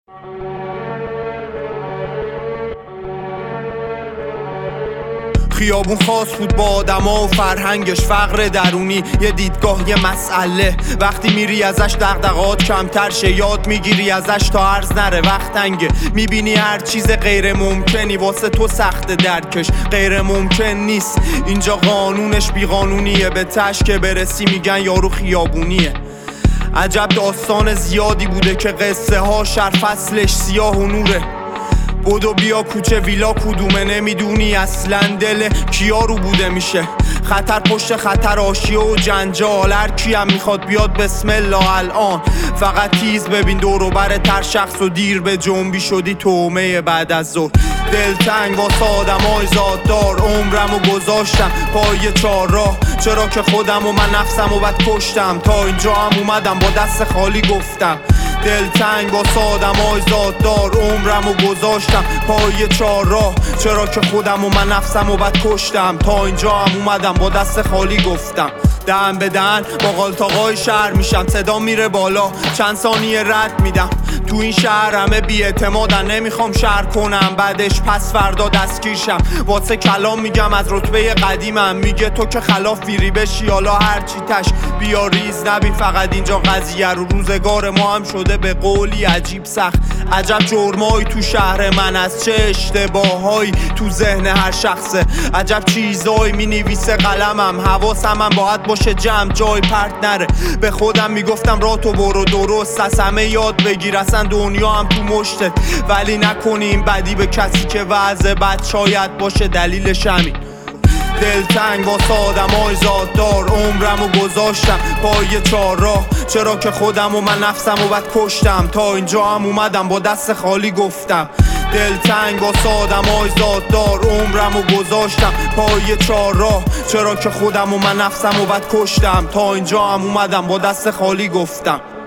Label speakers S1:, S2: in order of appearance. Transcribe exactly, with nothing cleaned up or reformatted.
S1: خیابون خاص بود با آدما و فرهنگش، فقر درونی یه دیدگاه یه مسئله. وقتی میری ازش دغدغه‌هات کمتر شه، یاد میگیری ازش تا عرض نره وقت تنگه. میبینی هر چیز غیر ممکنی واسه تو سخت درکش، غیر ممکن نیست اینجا، قانونش بی قانونیه. به تش که برسی میگن یارو خیابونیه. عجب داستان زیادی بوده که قصه ها شر فصلش سیاه و نوره. بودو بیا کوچه ویلا کدومه، نمیدونی اصلا دل کیا رو بوده میشه. خطر پشت خطر، آشیه و جنجال، هر کیم میخواد بیاد بسم الله الان. فقط تیز ببین دورو بر تر شخص و دیر به جنبی شدی تومه بعد از ظهر. دلتنگ واسه آدمای زاددار، عمرمو گذاشتم پای چار راه. چرا که خودم و من نفسمو بد کشتم، تا اینجا هم اومدم با دست خالی گفتم. دلتنگ واسه آدمای زاددار، عمرمو گذاشتم پای چار راه. چرا که خودم و من نفسمو بد کشتم، تا اینجا هم اومدم با دست خالی گفتم. دهن به دهن با قالتاقای شهر میشم، صدا میره بالا چند ثانیه رد میدم. تو این شهر همه بی اعتمادن، نمیخوام شهر کنم بعدش پس فردا دستگیرشم. واسه کلام میگم از رتبه قدیمم، میگه تو که خلاف ویری بشی حالا هرچی تش. بیا ریز نبین فقط اینجا قضیه رو، روزگار ما هم شده به قولی عجیب سخت. عجب جرمایی تو شهر من، از چه اشتباهایی تو ذهن هر شخصه. عجب چیزایی مینویسه قلمم، حواسم هم باید باشه جمع جای پرت نره. به خودم میگفتم را تو برو درست، از همه یاد بگیر اصلا دنیا هم تو مشتت. ولی نکنیم بدی به کسی که وضع بد شاید باشه دلیلش همین. دلتنگ واسه آدمای زاددار، عمرمو گذاشتم پای چار راه. چرا که خودم و من نفسمو بد کشتم، تا اینجا هم اومدم با دست خالی گفتم. دلتنگ واسه آدمای زاددار، عمرمو گذاشتم پای چار راه. چرا که خودم و من نفسمو بد کشتم، تا اینجا هم اومدم با دست خالی گفتم.